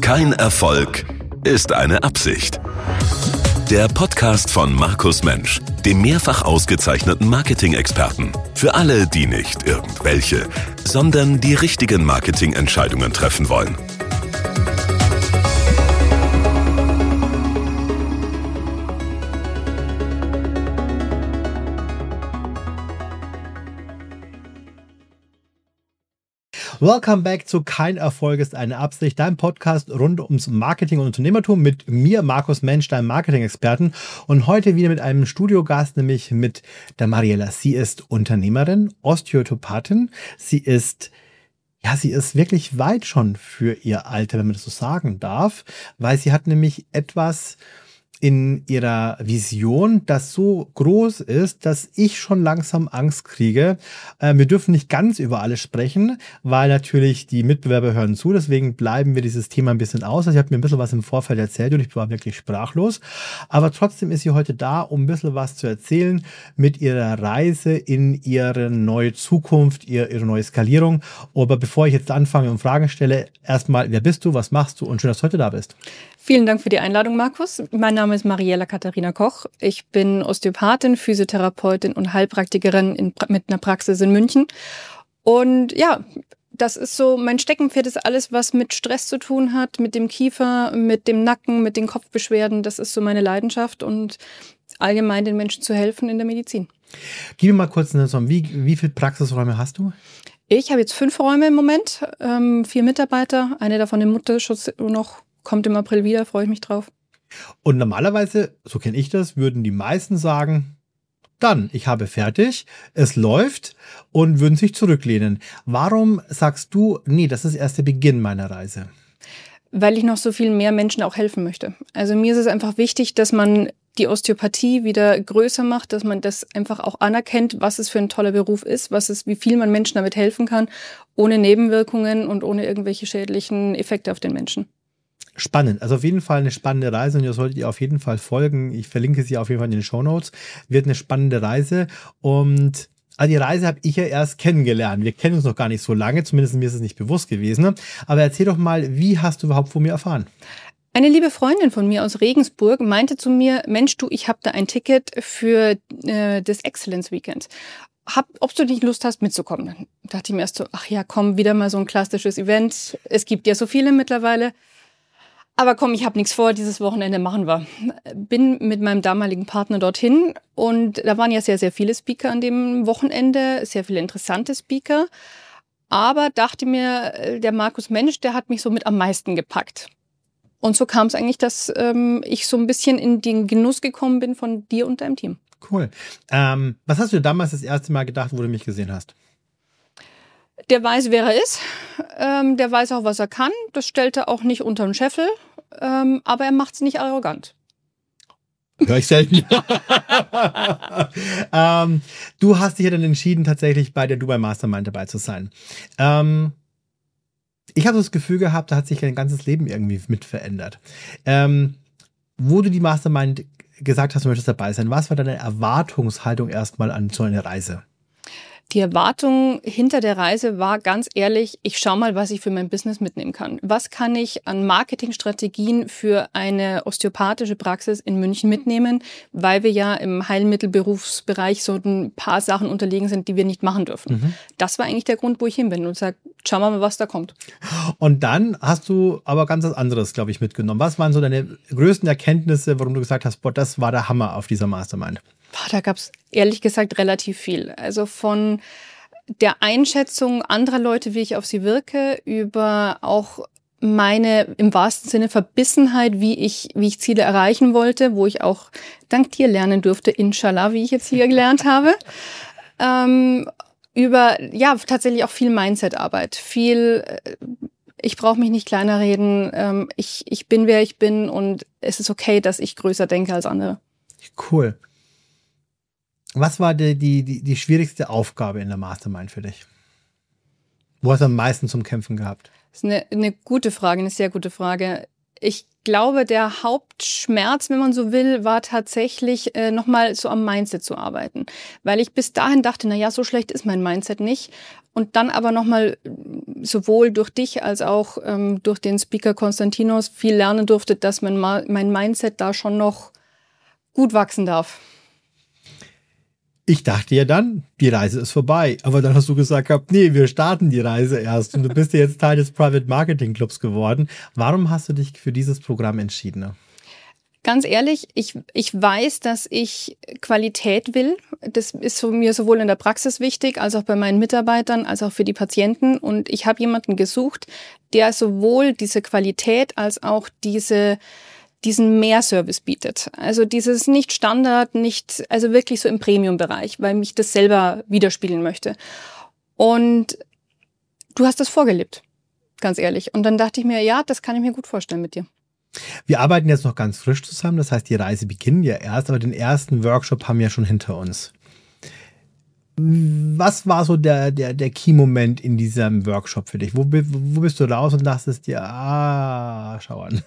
Kein Erfolg ist eine Absicht. Der Podcast von Markus Mensch, dem mehrfach ausgezeichneten Marketing-Experten. Für alle, die nicht irgendwelche, sondern die richtigen Marketingentscheidungen treffen wollen. Welcome back zu Kein Erfolg ist eine Absicht, dein Podcast rund ums Marketing und Unternehmertum mit mir, Markus Mensch, deinem Marketing-Experten. Und heute wieder mit einem Studiogast, nämlich mit der Mariella. Sie ist Unternehmerin, Osteopathin. Sie ist wirklich weit schon für ihr Alter, wenn man das so sagen darf, weil sie hat nämlich etwas in ihrer Vision, das so groß ist, dass ich schon langsam Angst kriege. Wir dürfen nicht ganz über alles sprechen, weil natürlich die Mitbewerber hören zu. Deswegen bleiben wir dieses Thema ein bisschen aus. Also ich habe mir ein bisschen was im Vorfeld erzählt und ich war wirklich sprachlos. Aber trotzdem ist sie heute da, um ein bisschen was zu erzählen mit ihrer Reise in ihre neue Zukunft, ihre neue Skalierung. Aber bevor ich jetzt anfange und Fragen stelle, erstmal, wer bist du, was machst du und schön, dass du heute da bist. Vielen Dank für die Einladung, Markus. Mein Name ist Mariella Katharina Koch. Ich bin Osteopathin, Physiotherapeutin und Heilpraktikerin mit einer Praxis in München. Und ja, das ist so, mein Steckenpferd ist alles, was mit Stress zu tun hat, mit dem Kiefer, mit dem Nacken, mit den Kopfbeschwerden. Das ist so meine Leidenschaft und allgemein den Menschen zu helfen in der Medizin. Gib mir mal kurz eine Summe. Wie viele Praxisräume hast du? Ich habe jetzt 5 Räume im Moment, 4 Mitarbeiter, eine davon im Mutterschutz noch. Kommt im April wieder, freue ich mich drauf. Und normalerweise, so kenne ich das, würden die meisten sagen, dann, ich habe fertig, es läuft und würden sich zurücklehnen. Warum sagst du, nee, das ist erst der Beginn meiner Reise? Weil ich noch so viel mehr Menschen auch helfen möchte. Also mir ist es einfach wichtig, dass man die Osteopathie wieder größer macht, dass man das einfach auch anerkennt, was es für ein toller Beruf ist, wie viel man Menschen damit helfen kann, ohne Nebenwirkungen und ohne irgendwelche schädlichen Effekte auf den Menschen. Spannend, also auf jeden Fall eine spannende Reise und ihr solltet ihr auf jeden Fall folgen. Ich verlinke sie auf jeden Fall in den Shownotes. Wird eine spannende Reise und die Reise habe ich ja erst kennengelernt. Wir kennen uns noch gar nicht so lange, zumindest mir ist es nicht bewusst gewesen. Aber erzähl doch mal, wie hast du überhaupt von mir erfahren? Eine liebe Freundin von mir aus Regensburg meinte zu mir, Mensch du, ich habe da ein Ticket für das Excellence Weekend. Ob du nicht Lust hast, mitzukommen? Dann dachte ich mir erst so, ach ja, komm, wieder mal so ein klassisches Event. Es gibt ja so viele mittlerweile. Aber komm, ich habe nichts vor, dieses Wochenende machen wir. Bin mit meinem damaligen Partner dorthin und da waren ja sehr, sehr viele Speaker an dem Wochenende, sehr viele interessante Speaker. Aber dachte mir, der Markus Mensch, der hat mich so mit am meisten gepackt. Und so kam es eigentlich, dass ich so ein bisschen in den Genuss gekommen bin von dir und deinem Team. Cool. Was hast du damals das erste Mal gedacht, wo du mich gesehen hast? Der weiß, wer er ist. Der weiß auch, was er kann. Das stellt er auch nicht unter den Scheffel. Aber er macht es nicht arrogant. Hör ich selten. Du hast dich ja dann entschieden, tatsächlich bei der Dubai Mastermind dabei zu sein. Ich habe das Gefühl gehabt, da hat sich dein ganzes Leben irgendwie mit verändert. Wo du die Mastermind gesagt hast, du möchtest dabei sein, was war deine Erwartungshaltung erstmal an so eine Reise? Die Erwartung hinter der Reise war ganz ehrlich, ich schaue mal, was ich für mein Business mitnehmen kann. Was kann ich an Marketingstrategien für eine osteopathische Praxis in München mitnehmen, weil wir ja im Heilmittelberufsbereich so ein paar Sachen unterlegen sind, die wir nicht machen dürfen. Mhm. Das war eigentlich der Grund, wo ich hin bin und sage, schauen wir mal, was da kommt. Und dann hast du aber ganz was anderes, glaube ich, mitgenommen. Was waren so deine größten Erkenntnisse, warum du gesagt hast, boah, das war der Hammer auf dieser Mastermind? Da gab es ehrlich gesagt relativ viel. Also von der Einschätzung anderer Leute, wie ich auf sie wirke, über auch meine im wahrsten Sinne Verbissenheit, wie ich Ziele erreichen wollte, wo ich auch dank dir lernen durfte, inshallah, wie ich jetzt hier gelernt habe. Über tatsächlich auch viel Mindset-Arbeit, viel ich brauche mich nicht kleiner reden, ich bin, wer ich bin und es ist okay, dass ich größer denke als andere. Cool. Was war die schwierigste Aufgabe in der Mastermind für dich? Wo hast du am meisten zum Kämpfen gehabt? Das ist eine gute Frage, eine sehr gute Frage. Ich glaube, der Hauptschmerz, wenn man so will, war tatsächlich nochmal so am Mindset zu arbeiten. Weil ich bis dahin dachte, naja, so schlecht ist mein Mindset nicht. Und dann aber nochmal sowohl durch dich als auch durch den Speaker Konstantinos viel lernen durfte, dass mein Mindset da schon noch gut wachsen darf. Ich dachte ja dann, die Reise ist vorbei. Aber dann hast du gesagt, nee, wir starten die Reise erst. Und du bist ja jetzt Teil des Private Marketing Clubs geworden. Warum hast du dich für dieses Programm entschieden? Ganz ehrlich, ich weiß, dass ich Qualität will. Das ist mir sowohl in der Praxis wichtig, als auch bei meinen Mitarbeitern, als auch für die Patienten. Und ich habe jemanden gesucht, der sowohl diese Qualität als auch diesen Mehrservice bietet. Also dieses nicht Standard, also wirklich so im Premium-Bereich, weil mich das selber widerspiegeln möchte. Und du hast das vorgelebt, ganz ehrlich. Und dann dachte ich mir, ja, das kann ich mir gut vorstellen mit dir. Wir arbeiten jetzt noch ganz frisch zusammen, das heißt, die Reise beginnt ja erst, aber den ersten Workshop haben wir schon hinter uns. Was war so der Key-Moment in diesem Workshop für dich? Wo bist du raus und dachtest dir, schau an.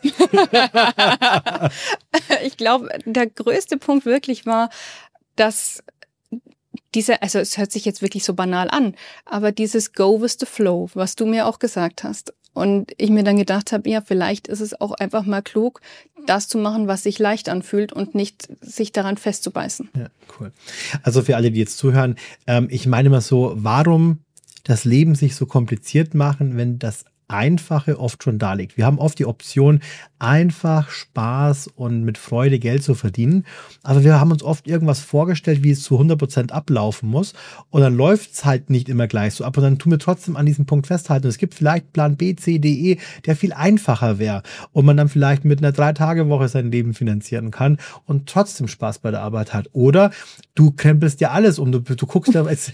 Ich glaube, der größte Punkt wirklich war, dass also es hört sich jetzt wirklich so banal an, aber dieses Go with the Flow, was du mir auch gesagt hast. Und ich mir dann gedacht habe, ja, vielleicht ist es auch einfach mal klug, das zu machen, was sich leicht anfühlt und nicht sich daran festzubeißen. Ja, cool. Also für alle, die jetzt zuhören, ich meine mal so, warum das Leben sich so kompliziert machen, wenn das Einfache oft schon da liegt. Wir haben oft die Option, einfach Spaß und mit Freude Geld zu verdienen. Aber wir haben uns oft irgendwas vorgestellt, wie es zu 100% ablaufen muss. Und dann läuft es halt nicht immer gleich so ab. Und dann tun wir trotzdem an diesem Punkt festhalten. Und es gibt vielleicht Plan B, C, D, E, der viel einfacher wäre. Und man dann vielleicht mit einer 3-Tage-Woche sein Leben finanzieren kann und trotzdem Spaß bei der Arbeit hat. Oder du krempelst dir alles um. Du guckst,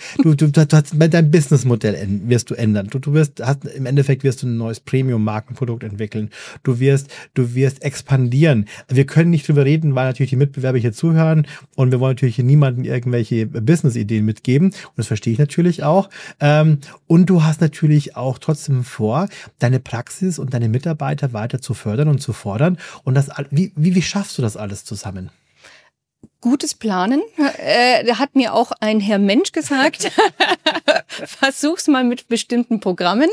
dein Businessmodell wirst du ändern. Im Endeffekt wirst du ein neues Premium-Markenprodukt entwickeln. Du wirst expandieren. Wir können nicht drüber reden, weil natürlich die Mitbewerber hier zuhören und wir wollen natürlich hier niemandem irgendwelche Business-Ideen mitgeben und das verstehe ich natürlich auch. Und du hast natürlich auch trotzdem vor, deine Praxis und deine Mitarbeiter weiter zu fördern und zu fordern. Und wie schaffst du das alles zusammen? Gutes Planen. Da hat mir auch ein Herr Mensch gesagt, versuch's mal mit bestimmten Programmen,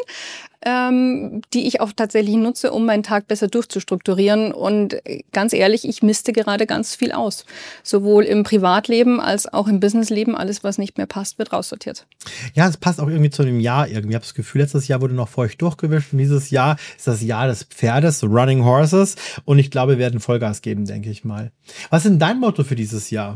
die ich auch tatsächlich nutze, um meinen Tag besser durchzustrukturieren. Und ganz ehrlich, ich misste gerade ganz viel aus. Sowohl im Privatleben als auch im Businessleben. Alles, was nicht mehr passt, wird raussortiert. Ja, es passt auch irgendwie zu dem Jahr irgendwie. Ich habe das Gefühl, letztes Jahr wurde noch feucht durchgewischt. Und dieses Jahr ist das Jahr des Pferdes, Running Horses. Und ich glaube, wir werden Vollgas geben, denke ich mal. Was ist denn dein Motto für dieses Jahr?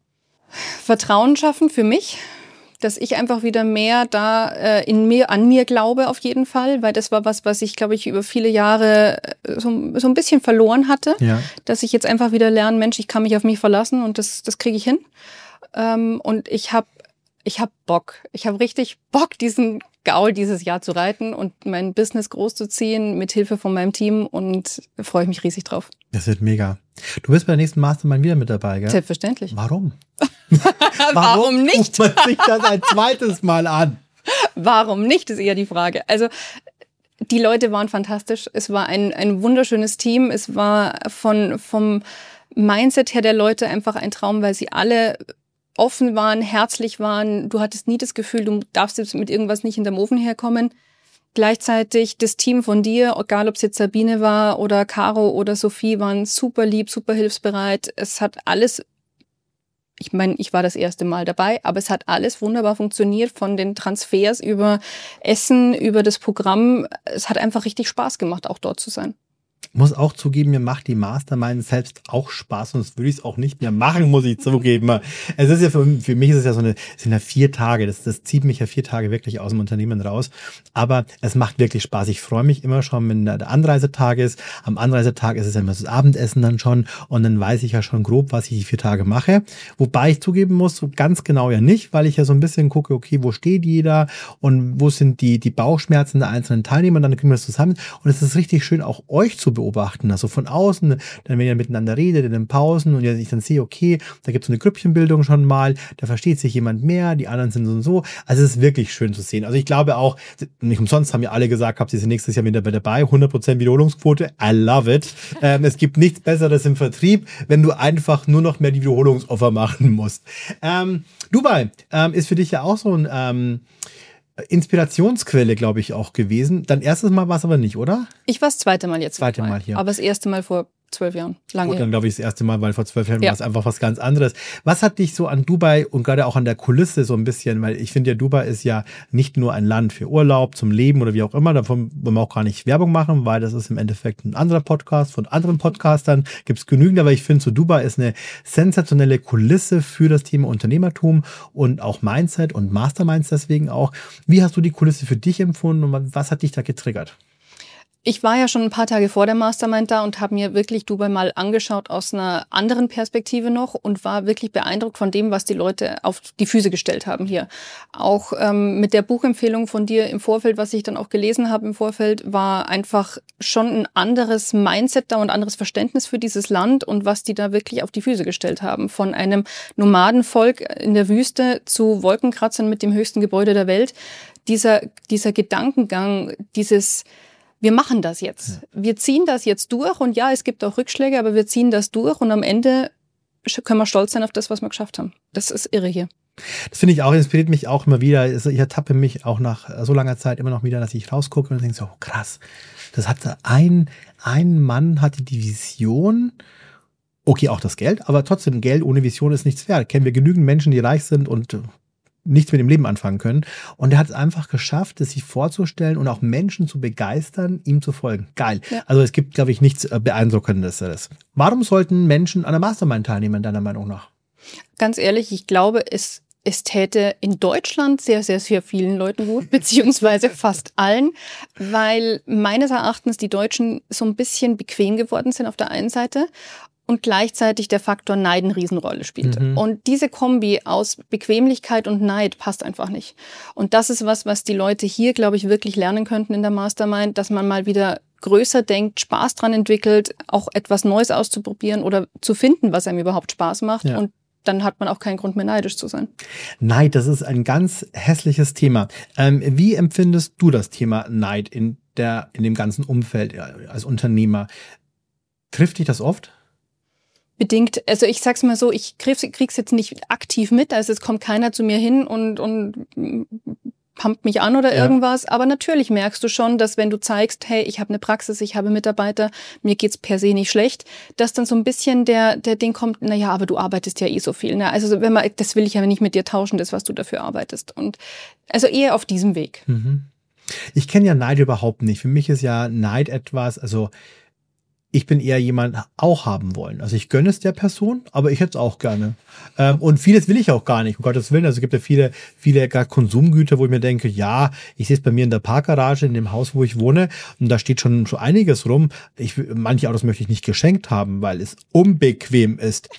Vertrauen schaffen für mich. Dass ich einfach wieder mehr da an mir glaube auf jeden Fall, weil das war was ich, glaube ich, über viele Jahre so ein bisschen verloren hatte. Ja. Dass ich jetzt einfach wieder lerne, Mensch, ich kann mich auf mich verlassen und das kriege ich hin. Und ich hab Bock. Ich habe richtig Bock, diesen Gaul dieses Jahr zu reiten und mein Business großzuziehen mit Hilfe von meinem Team und freue ich mich riesig drauf. Das wird mega. Du bist bei der nächsten Mastermind wieder mit dabei, gell? Selbstverständlich. Warum? Warum nicht? Guckt man sich das ein zweites Mal an? Warum nicht, ist eher die Frage. Also die Leute waren fantastisch. Es war ein wunderschönes Team. Es war vom Mindset her der Leute einfach ein Traum, weil sie alle offen waren, herzlich waren. Du hattest nie das Gefühl, du darfst jetzt mit irgendwas nicht hinterm Ofen herkommen. Gleichzeitig das Team von dir, egal ob es jetzt Sabine war oder Caro oder Sophie, waren super lieb, super hilfsbereit. Es hat alles, ich meine, ich war das erste Mal dabei, aber es hat alles wunderbar funktioniert, von den Transfers über Essen, über das Programm. Es hat einfach richtig Spaß gemacht, auch dort zu sein. Ich muss auch zugeben, mir macht die Mastermind selbst auch Spaß, sonst würde ich es auch nicht mehr machen, muss ich zugeben. Es ist ja für mich ist es ja sind ja 4 Tage, das zieht mich ja 4 Tage wirklich aus dem Unternehmen raus, aber es macht wirklich Spaß. Ich freue mich immer schon, wenn der Anreisetag ist. Am Anreisetag ist es ja immer das Abendessen dann schon und dann weiß ich ja schon grob, was ich die 4 Tage mache. Wobei ich zugeben muss, so ganz genau ja nicht, weil ich ja so ein bisschen gucke, okay, wo steht jeder und wo sind die Bauchschmerzen der einzelnen Teilnehmer, dann kriegen wir das zusammen und es ist richtig schön, auch euch zu beobachten. Also von außen, dann wenn ihr miteinander redet in den Pausen und ich dann sehe, okay, da gibt es so eine Grüppchenbildung schon mal, da versteht sich jemand mehr, die anderen sind so und so. Also es ist wirklich schön zu sehen. Also ich glaube auch, nicht umsonst haben ja alle gesagt, sie sind nächstes Jahr wieder dabei, 100% Wiederholungsquote, I love it. Es gibt nichts Besseres im Vertrieb, wenn du einfach nur noch mehr die Wiederholungsoffer machen musst. Dubai ist für dich ja auch so ein Inspirationsquelle, glaube ich, auch gewesen. Dein erstes Mal war es aber nicht, oder? Ich war das zweite Mal jetzt. Zweite Mal hier. Aber das erste Mal vor 12 Jahren. Lange her. Dann glaube ich das erste Mal, weil vor 12 Jahren war es einfach was ganz anderes. Was hat dich so an Dubai und gerade auch an der Kulisse so ein bisschen, weil ich finde ja, Dubai ist ja nicht nur ein Land für Urlaub, zum Leben oder wie auch immer, davon wollen wir auch gar nicht Werbung machen, weil das ist im Endeffekt ein anderer Podcast von anderen Podcastern, gibt es genügend, aber ich finde so Dubai ist eine sensationelle Kulisse für das Thema Unternehmertum und auch Mindset und Masterminds deswegen auch. Wie hast du die Kulisse für dich empfunden und was hat dich da getriggert? Ich war ja schon ein paar Tage vor der Mastermind da und habe mir wirklich Dubai mal angeschaut aus einer anderen Perspektive noch und war wirklich beeindruckt von dem, was die Leute auf die Füße gestellt haben hier. Auch mit der Buchempfehlung von dir im Vorfeld, was ich dann auch gelesen habe im Vorfeld, war einfach schon ein anderes Mindset da und anderes Verständnis für dieses Land und was die da wirklich auf die Füße gestellt haben. Von einem Nomadenvolk in der Wüste zu Wolkenkratzern mit dem höchsten Gebäude der Welt. Dieser Gedankengang, wir machen das jetzt. Wir ziehen das jetzt durch und ja, es gibt auch Rückschläge, aber wir ziehen das durch und am Ende können wir stolz sein auf das, was wir geschafft haben. Das ist irre hier. Das finde ich auch, inspiriert mich auch immer wieder. Ich ertappe mich auch nach so langer Zeit immer noch wieder, dass ich rausgucke und denke so, krass, das hatte ein Mann hatte die Vision, okay, auch das Geld, aber trotzdem, Geld ohne Vision ist nichts wert. Kennen wir genügend Menschen, die reich sind und nichts mit dem Leben anfangen können. Und er hat es einfach geschafft, es sich vorzustellen und auch Menschen zu begeistern, ihm zu folgen. Geil. Ja. Also es gibt, glaube ich, nichts Beeindruckenderes. Warum sollten Menschen an der Mastermind teilnehmen, deiner Meinung nach? Ganz ehrlich, ich glaube, es täte in Deutschland sehr, sehr, sehr vielen Leuten gut, beziehungsweise fast allen, weil meines Erachtens die Deutschen so ein bisschen bequem geworden sind auf der einen Seite und gleichzeitig der Faktor Neid eine Riesenrolle spielt. Mhm. Und diese Kombi aus Bequemlichkeit und Neid passt einfach nicht. Und das ist was die Leute hier, glaube ich, wirklich lernen könnten in der Mastermind, dass man mal wieder größer denkt, Spaß dran entwickelt, auch etwas Neues auszuprobieren oder zu finden, was einem überhaupt Spaß macht. Ja. Und dann hat man auch keinen Grund mehr, neidisch zu sein. Neid, das ist ein ganz hässliches Thema. Wie empfindest du das Thema Neid in dem ganzen Umfeld als Unternehmer? Trifft dich das oft? Bedingt. Also ich sag's mal so, ich krieg's jetzt nicht aktiv mit, also es kommt keiner zu mir hin und pumpt mich an oder irgendwas, aber natürlich merkst du schon, dass wenn du zeigst, hey, ich habe eine Praxis, ich habe Mitarbeiter, mir geht's per se nicht schlecht, dass dann so ein bisschen der Ding kommt, naja, aber du arbeitest ja eh so viel. Ne? Also das will ich ja nicht mit dir tauschen, das, was du dafür arbeitest. Und also eher auf diesem Weg. Mhm. Ich kenne ja Neid überhaupt nicht. Für mich ist ja Neid etwas, also ich bin eher jemand auch haben wollen. Also ich gönne es der Person, aber ich hätte es auch gerne. Und vieles will ich auch gar nicht, um Gottes Willen. Also es gibt ja viele gar Konsumgüter, wo ich mir denke, ja, ich sehe es bei mir in der Parkgarage, in dem Haus, wo ich wohne, und da steht schon einiges rum. Manche Autos möchte ich nicht geschenkt haben, weil es unbequem ist.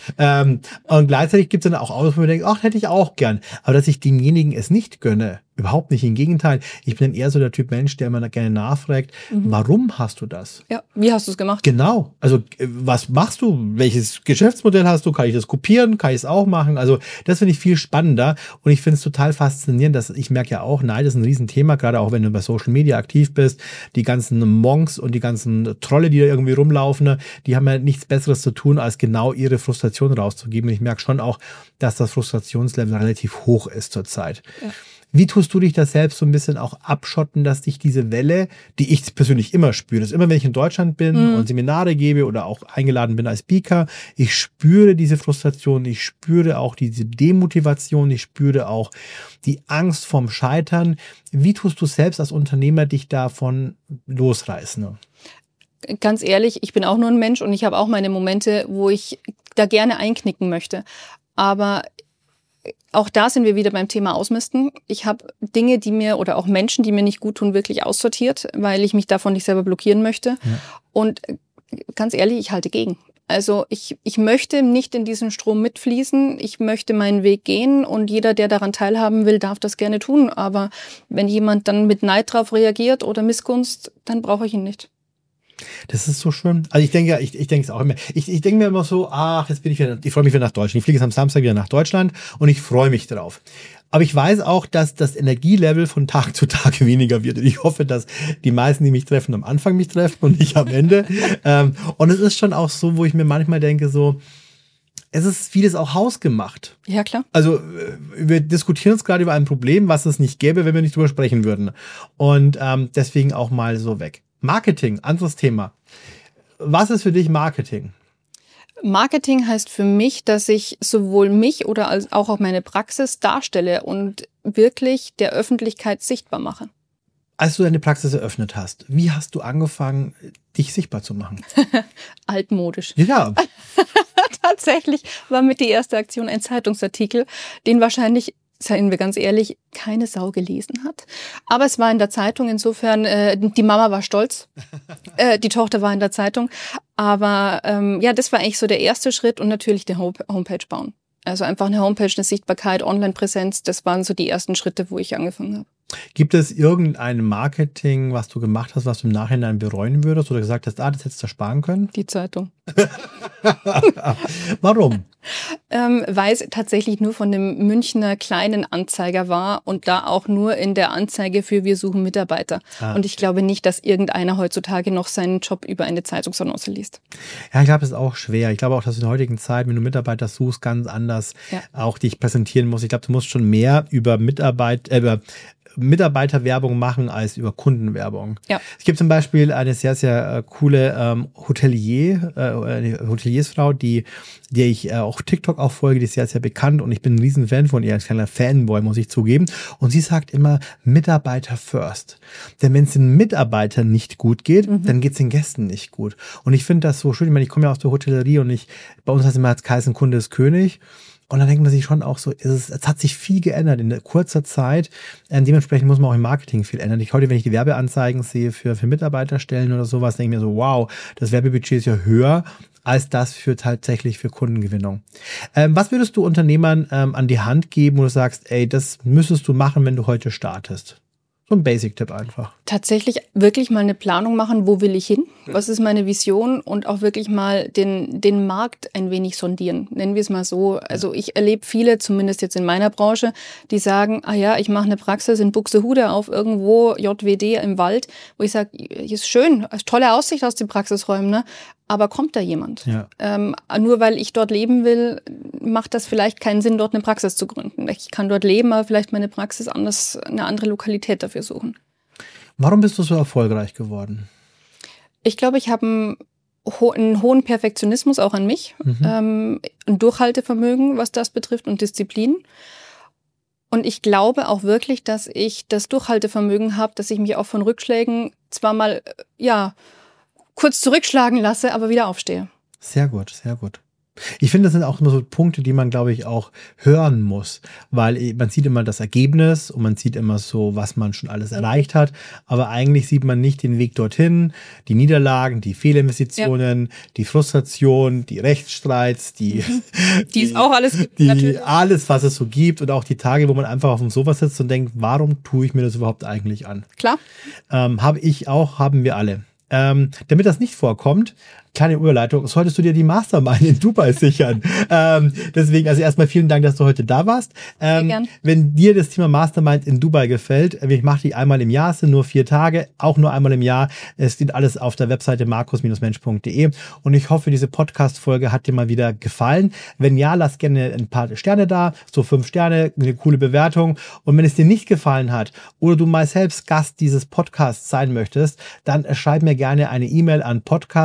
Und gleichzeitig gibt es dann auch Autos, wo ich mir denke, ach, hätte ich auch gern. Aber dass ich demjenigen es nicht gönne, überhaupt nicht. Im Gegenteil, ich bin eher so der Typ Mensch, der immer gerne nachfragt, warum hast du das? Ja, wie hast du es gemacht? Genau. Also was machst du? Welches Geschäftsmodell hast du? Kann ich das kopieren? Kann ich es auch machen? Also das finde ich viel spannender und ich finde es total faszinierend, dass ich merke ja auch, Neid ist ein Riesenthema, gerade auch wenn du bei Social Media aktiv bist. Die ganzen Monks und die ganzen Trolle, die da irgendwie rumlaufen, die haben ja nichts Besseres zu tun, als genau ihre Frustration rauszugeben. Und ich merke schon auch, dass das Frustrationslevel relativ hoch ist zurzeit. Ja. Wie tust du dich da selbst so ein bisschen auch abschotten, dass dich diese Welle, die ich persönlich immer spüre, dass immer wenn ich in Deutschland bin und Seminare gebe oder auch eingeladen bin als Speaker, ich spüre diese Frustration, ich spüre auch diese Demotivation, ich spüre auch die Angst vom Scheitern. Wie tust du selbst als Unternehmer dich davon losreißen? Ganz ehrlich, ich bin auch nur ein Mensch und ich habe auch meine Momente, wo ich da gerne einknicken möchte. Aber auch da sind wir wieder beim Thema Ausmisten. Ich habe Dinge, die mir oder auch Menschen, die mir nicht gut tun, wirklich aussortiert, weil ich mich davon nicht selber blockieren möchte. Ja. Und ganz ehrlich, ich halte gegen. Also ich möchte nicht in diesen Strom mitfließen. Ich möchte meinen Weg gehen und jeder, der daran teilhaben will, darf das gerne tun. Aber wenn jemand dann mit Neid drauf reagiert oder Missgunst, dann brauche ich ihn nicht. Das ist so schön. Also ich denke es auch immer. Ich denke mir immer so, jetzt bin ich freue mich wieder nach Deutschland. Ich fliege jetzt am Samstag wieder nach Deutschland und ich freue mich drauf. Aber ich weiß auch, dass das Energielevel von Tag zu Tag weniger wird. Und ich hoffe, dass die meisten, die mich treffen, am Anfang mich treffen und nicht am Ende. Und es ist schon auch so, wo ich mir manchmal denke, so, es ist vieles auch hausgemacht. Ja, klar. Also wir diskutieren uns gerade über ein Problem, was es nicht gäbe, wenn wir nicht drüber sprechen würden. Und deswegen auch mal so weg. Marketing, anderes Thema. Was ist für dich Marketing? Marketing heißt für mich, dass ich sowohl mich oder als auch meine Praxis darstelle und wirklich der Öffentlichkeit sichtbar mache. Als du deine Praxis eröffnet hast, wie hast du angefangen, dich sichtbar zu machen? Altmodisch. Ja. Tatsächlich war mit die erste Aktion ein Zeitungsartikel, den wahrscheinlich, seien wir ganz ehrlich, keine Sau gelesen hat. Aber es war in der Zeitung, insofern, die Mama war stolz, die Tochter war in der Zeitung. Aber das war eigentlich so der erste Schritt und natürlich die Homepage bauen. Also einfach eine Homepage, eine Sichtbarkeit, Online-Präsenz, das waren so die ersten Schritte, wo ich angefangen habe. Gibt es irgendein Marketing, was du gemacht hast, was du im Nachhinein bereuen würdest oder gesagt hast, das hättest du sparen können? Die Zeitung. Warum? Weil es tatsächlich nur von dem Münchner kleinen Anzeiger war und da auch nur in der Anzeige für wir suchen Mitarbeiter. Und ich glaube nicht, dass irgendeiner heutzutage noch seinen Job über eine Zeitungsannonce liest. Ja, ich glaube, es ist auch schwer. Ich glaube auch, dass in der heutigen Zeit, wenn du Mitarbeiter suchst, ganz anders auch dich präsentieren musst. Ich glaube, du musst schon mehr über Mitarbeiterwerbung machen als über Kundenwerbung. Ja. Es gibt zum Beispiel eine sehr, sehr coole Hoteliersfrau, die ich auch TikTok auch folge, die ist sehr, sehr bekannt und ich bin ein riesen Fan von ihr, ein kleiner Fanboy, muss ich zugeben. Und sie sagt immer, Mitarbeiter first. Denn wenn es den Mitarbeitern nicht gut geht, dann geht es den Gästen nicht gut. Und ich finde das so schön. Ich meine, ich komme ja aus der Hotellerie und bei uns heißt es immer, als Kaiser Kunde ist König. Und dann denkt man sich schon auch so, es hat sich viel geändert in kurzer Zeit. Dementsprechend muss man auch im Marketing viel ändern. Heute, wenn ich die Werbeanzeigen sehe für Mitarbeiterstellen oder sowas, denke ich mir so, wow, das Werbebudget ist ja höher als das tatsächlich für Kundengewinnung. Was würdest du Unternehmern an die Hand geben, wo du sagst, ey, das müsstest du machen, wenn du heute startest? So ein Basic-Tipp einfach. Tatsächlich wirklich mal eine Planung machen, wo will ich hin? Was ist meine Vision? Und auch wirklich mal den Markt ein wenig sondieren. Nennen wir es mal so. Also ich erlebe viele, zumindest jetzt in meiner Branche, die sagen, ich mache eine Praxis in Buxtehude auf irgendwo JWD im Wald, wo ich sage, ist schön, tolle Aussicht aus den Praxisräumen, ne? Aber kommt da jemand? Ja. Nur weil ich dort leben will, macht das vielleicht keinen Sinn, dort eine Praxis zu gründen. Ich kann dort leben, aber vielleicht meine Praxis eine andere Lokalität dafür suchen. Warum bist du so erfolgreich geworden? Ich glaube, ich habe einen hohen Perfektionismus auch an mich, ein Durchhaltevermögen, was das betrifft und Disziplin. Und ich glaube auch wirklich, dass ich das Durchhaltevermögen habe, dass ich mich auch von Rückschlägen zwar mal, kurz zurückschlagen lasse, aber wieder aufstehe. Sehr gut, sehr gut. Ich finde, das sind auch immer so Punkte, die man, glaube ich, auch hören muss, weil man sieht immer das Ergebnis und man sieht immer so, was man schon alles erreicht hat, aber eigentlich sieht man nicht den Weg dorthin, die Niederlagen, die Fehlinvestitionen, die Frustration, die Rechtsstreits, die es auch alles gibt, alles, was es so gibt und auch die Tage, wo man einfach auf dem Sofa sitzt und denkt, warum tue ich mir das überhaupt eigentlich an? Klar. Haben wir alle. Damit das nicht vorkommt, kleine Überleitung, solltest du dir die Mastermind in Dubai sichern. Deswegen, also erstmal vielen Dank, dass du heute da warst. Wenn dir das Thema Mastermind in Dubai gefällt, ich mache die einmal im Jahr, es sind nur 4 Tage, auch nur einmal im Jahr. Es steht alles auf der Webseite markus-mensch.de und ich hoffe, diese Podcast-Folge hat dir mal wieder gefallen. Wenn ja, lass gerne ein paar Sterne da, so 5 Sterne, eine coole Bewertung. Und wenn es dir nicht gefallen hat oder du mal selbst Gast dieses Podcasts sein möchtest, dann schreib mir gerne eine E-Mail an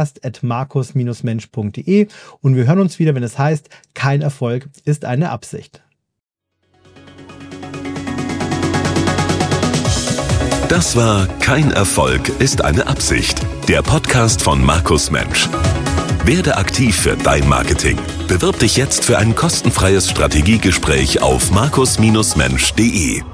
podcast@markus-mensch.de und wir hören uns wieder, wenn es heißt, kein Erfolg ist eine Absicht. Das war Kein Erfolg ist eine Absicht. Der Podcast von Markus Mensch. Werde aktiv für dein Marketing. Bewirb dich jetzt für ein kostenfreies Strategiegespräch auf markus-mensch.de.